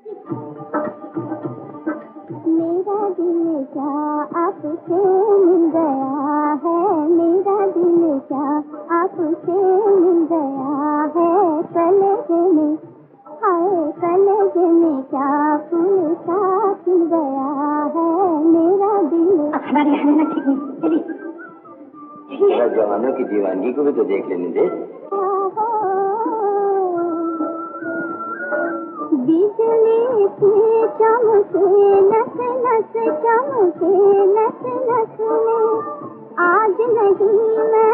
मेरा दिल क्या आपसे मिल गया है, मेरा दिल क्या आपसे मिल गया है, कलेजे में, हाय कलेजे में क्या फूल सा खिल गया है, मेरा दिल। हमारी हमें ठीक नहीं, चलिए। जवानों की दीवानगी को भी तो देख लेने दे। बिजली की चमके नस नस, चमके नस नस में, आज नहीं मैं